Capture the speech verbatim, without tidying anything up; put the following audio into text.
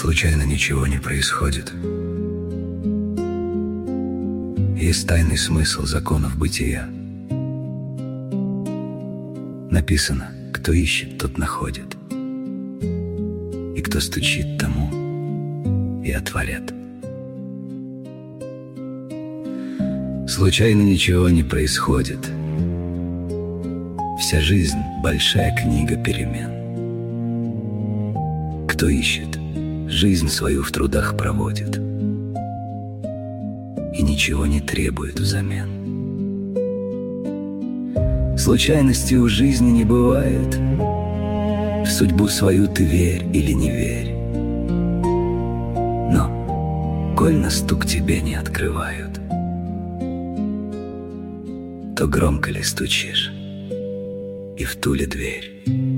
Случайно ничего не происходит. Есть тайный смысл законов бытия. Написано: кто ищет, тот находит, и кто стучит, тому и отворят. Случайно ничего не происходит. Вся жизнь — большая книга перемен. Кто ищет, жизнь свою в трудах проводит и ничего не требует взамен. Случайности у жизни не бывает. В судьбу свою ты верь или не верь. Но, коль на стук тебе не открывают, то громко ли стучишь, и в ту ли дверь?